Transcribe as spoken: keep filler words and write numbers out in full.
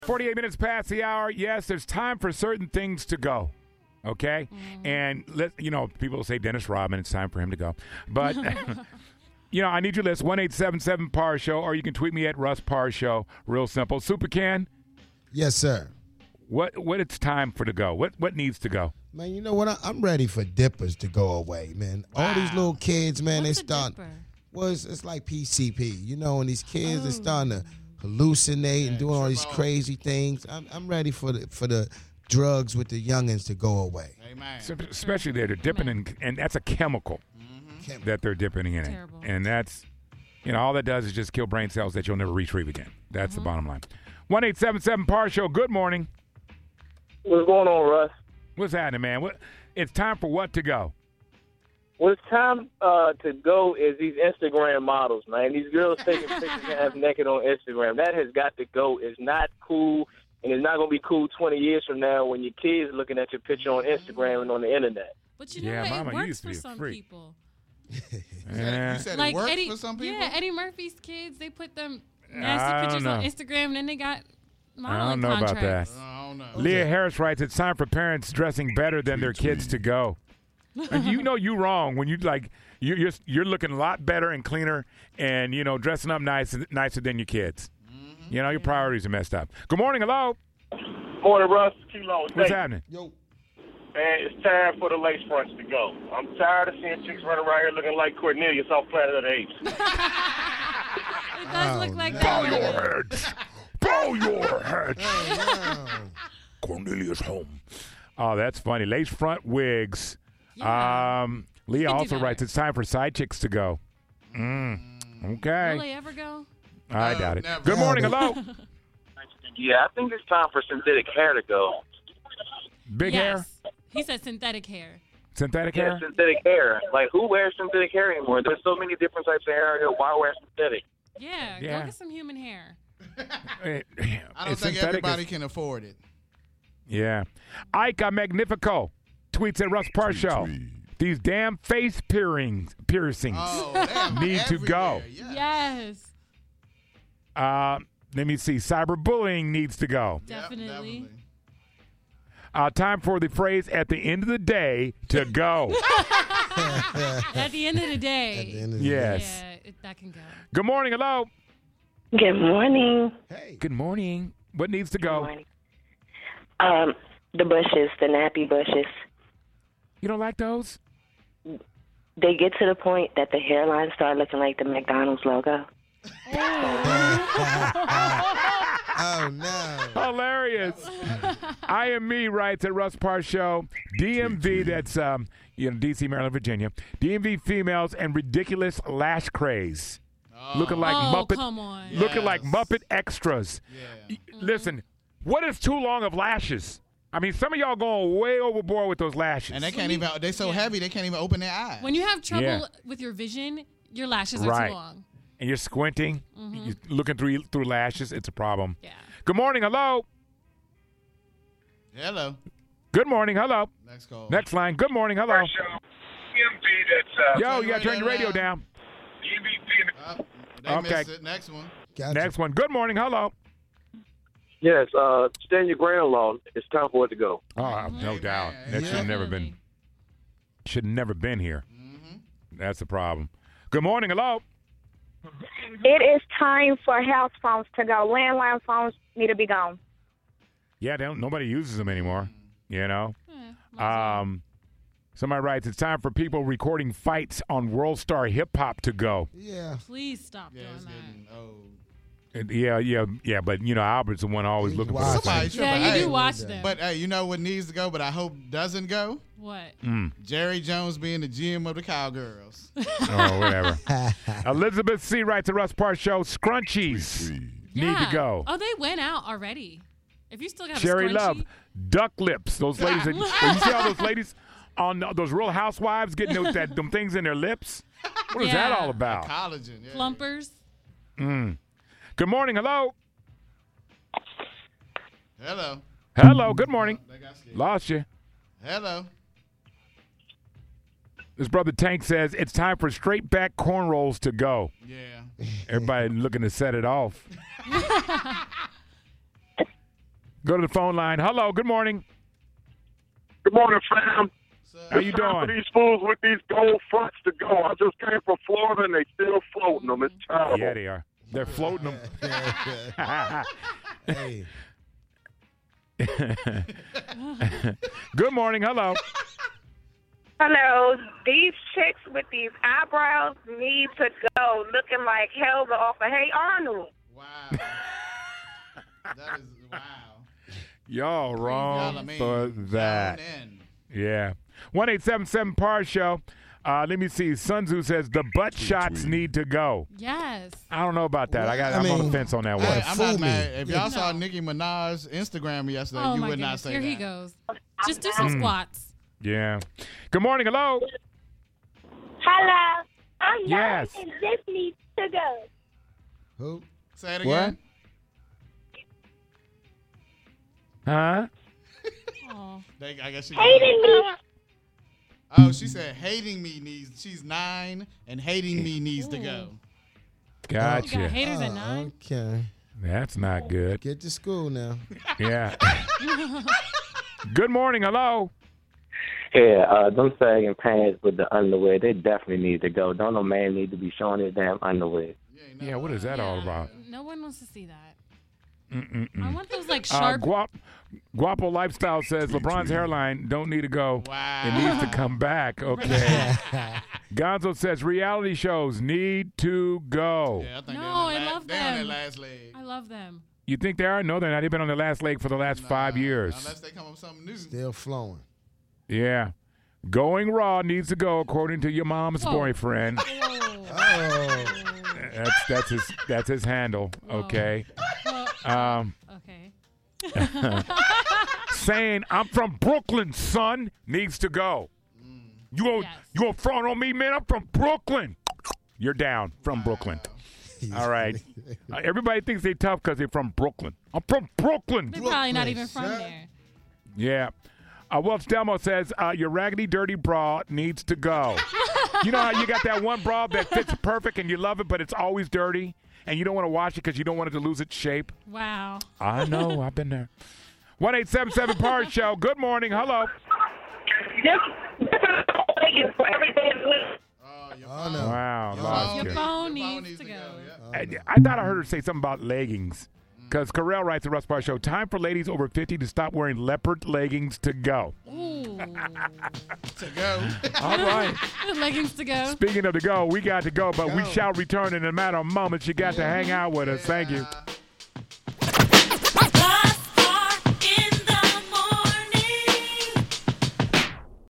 forty-eight minutes past the hour. Yes, there's time for certain things to go. Okay? Mm-hmm. And, let you know, people will say Dennis Rodman, it's time for him to go. But, you know, I need your list, one eight seven seven P A R Show, or you can tweet me at Russ P A R Show. Real simple. Super Ken? Yes, sir. What what it's time for to go? What what needs to go? Man, you know what? I, I'm ready for dippers to go away, man. Wow. All these little kids, man, What's they start. Well, it's, it's like P C P, you know, and these kids oh. are starting to hallucinate yeah, and doing all these on. crazy things. I'm I'm ready for the for the drugs with the youngins to go away. Amen. So, especially there, they're dipping in, and that's a chemical mm-hmm. that they're dipping in, it. And that's, you know, all that does is just kill brain cells that you'll never retrieve again. That's mm-hmm. the bottom line. one eight seven seven P A R Show. Good morning. What's going on, Russ? What's happening, man? What? It's time for what to go? Well, it's time uh, to go is these Instagram models, man. These girls taking pictures half naked on Instagram. That has got to go. It's not cool, and it's not going to be cool twenty years from now when your kids looking at your picture on Instagram and on the internet. But you know yeah, what? Mama, It you works used to for be a some freak. people. Yeah. You said like it works Eddie, for some people? Yeah, Eddie Murphy's kids, they put them I nasty pictures know. on Instagram, and then they got I don't modeling know contracts. about that. I don't know. Leah Harris writes, it's time for parents dressing better than their kids to go. And you know you wrong when you like you, you're you're looking a lot better and cleaner and you know dressing up nice nicer than your kids. Mm-hmm. You know your priorities are messed up. Good morning, hello. Morning, Russ. Kilo. What's happening? Yo. Man, it's time for the lace fronts to go. I'm tired of seeing chicks running around here looking like Cornelius off Planet of the Apes. It does Oh, look like no. Bow that. your heads. Bow your heads. Oh, no. Cornelius home. Oh, that's funny. Lace front wigs. Yeah. Um, Leah can do also better. writes, it's time for side chicks to go. Mm. Okay. Will they ever go? I No, doubt it. never. Good morning, Never. hello. Yeah, I think it's time for synthetic hair to go. Big hair? Yes. He said synthetic hair. Synthetic Yeah, hair? synthetic hair. Like, who wears synthetic hair anymore? There's so many different types of hair. Why wear synthetic? Yeah, Yeah. go get some human hair. Eh, I don't it's think synthetic everybody is- can afford it. Yeah. Ike Magnifico tweets at Russ Parr Show. These damn face piercings, piercings Oh, damn, need to go. everywhere. Yeah. Yes, Uh, let me see. Cyberbullying needs to go. Yep, definitely. Uh, time for the phrase at the end of the day to go. At the end of the At the day, end of the Yes. yeah, it, that can go. Good morning. Hello. Good morning. day. Hey. Good morning. What needs to Good go? morning. Um, the bushes, the nappy bushes. You don't like those? They get to the point that the hairline start looking like the McDonald's logo. Oh, no. Hilarious. I am me writes at Russ Parr Show. D M V, that's um, you know, D C, Maryland, Virginia. D M V females and ridiculous lash craze. Oh. Looking like oh, Muppet. come on. Looking like Yes. Muppet extras. Yeah. Y- Listen, what is too long of lashes? I mean, some of y'all going way overboard with those lashes. And they can't even, they're so Yeah. heavy, they can't even open their eyes. When you have trouble Yeah. with your vision, your lashes are Right. too long. and you're squinting, you're looking through through lashes, it's a problem. Yeah. Good morning, hello. Hello. Good morning, hello. Next call. Next line. Good morning, hello. D M V that's uh, Yo, Turn you gotta turn your radio radio down. D M V Uh, they Okay. missed it. Next one. Gotcha. Next one. Good morning, hello. Yes, uh, stand your ground law. It's time for it to go. Oh, no Amen. doubt. That should have never been. Definitely. Should have never been here. Mm-hmm. That's the problem. Good morning, hello. It is time for house phones to go. Landline phones need to be gone. Yeah, they don't, nobody uses them anymore. You know. Eh, might as well. Um, somebody writes, it's time for people recording fights on World Star Hip Hop to go. Yeah. Please stop Yeah, it's doing getting old. And yeah, yeah, yeah. But you know, Albert's the one always He's looking for watching. the Somebody thing. should, that. but Yeah, you hey, do watch but- them. But hey, you know what needs to go, but I hope doesn't go? What? Mm. Jerry Jones being the G M of the Cowgirls. Oh, whatever. Elizabeth C. writes at Russ Parr Show, scrunchies need Yeah. to go. Oh, they went out already. If you still got Sherry a scrunchie, Love, duck lips. Those ladies, that, you see all those ladies on those Real Housewives getting those, that, them things in their lips? What is that Yeah. all about? Collagen. Yeah. plumpers. Mm. Good morning. Hello. Hello. Hello. Good morning. They got scared. Lost you. Hello. This brother Tank says it's time for straight back cornrows to go. Yeah. Everybody looking to set it off. Go to the phone line. Hello, good morning. Good morning, fam. How you It's time for doing? these fools with these gold fronts to go. I just came from Florida and they still floating them. It's terrible. Yeah, they are. They're floating them. Hey, Good morning. Hello. Hello. These chicks with these eyebrows need to go, looking like Helga off of Hey Arnold. Wow. That is wow. Y'all wrong Y'all, I mean, for that. down in. Yeah. one eight seven seven P A R Show. Uh, let me see. Sun Tzu says the butt shots need to go. Yes. I don't know about that. I got. I I'm on the mean, fence on that I- one. Hey, I'm fool not me. mad. If y'all No. saw Nicki Minaj's Instagram yesterday, Oh you my would not goodness. say Here that. he goes. Just do some Mm. squats. Yeah. Good morning. Hello. Hello. I'm Yes. and this needs to go. who? Say it What? again. Huh? Oh. They, I guess she. Hating me. Oh, she said hating me needs. She's nine and hating me needs to go. You got Gotcha. haters at Oh, nine. okay. That's not good. Get to school now. Yeah. Good morning. Hello. Yeah, uh, them sagging pants with the underwear, they definitely need to go. Don't no man need to be showing his damn underwear. Yeah. What is that all Yeah, about? No one wants to see that. Mm-mm-mm. I want those like Uh, sharp. Guap, Guapo Lifestyle says LeBron's hairline don't need to go. Wow. It needs to come back. Okay. Gonzo says reality shows need to go. Yeah, I think No, they're on I their la- love they're on their them. last leg. I love them. You think they are? No, they're not. They've been on their last leg for the last five Nah, years. Unless they come up with something new. Still flowing. Yeah. Going Raw needs to go according to your mom's Whoa. boyfriend. Whoa. Oh. That's that's his that's his handle. Okay. Well, Um, okay. saying I'm from Brooklyn, son, needs to go. You gonna, Yes. you gonna front on me, man? I'm from Brooklyn. You're down from Brooklyn. All right. Uh, everybody thinks they tough because they're from Brooklyn. I'm from Brooklyn. They're probably not Brooklyn, even from sir. there. Yeah. Uh, Welch Delmo says uh, your raggedy, dirty bra needs to go. You know how you got that one bra that fits perfect and you love it, but it's always dirty, and you don't want to wash it because you don't want it to lose its shape. Wow. I know. I've been there. one eight seven seven P A R Show. Good morning. Hello. For everything. Oh, your Oh, phone. no. Wow. Your lost Your you. phone needs to go. yeah. I, I thought I heard her say something about leggings. Because Carell writes at Russ Parr Show, time for ladies over fifty to stop wearing leopard leggings to go. Ooh. To go. All right. Leggings to go. Speaking of to go, we got to go, but we Go. shall return in a matter of moments. You got to hang out with us. Thank you. Yeah.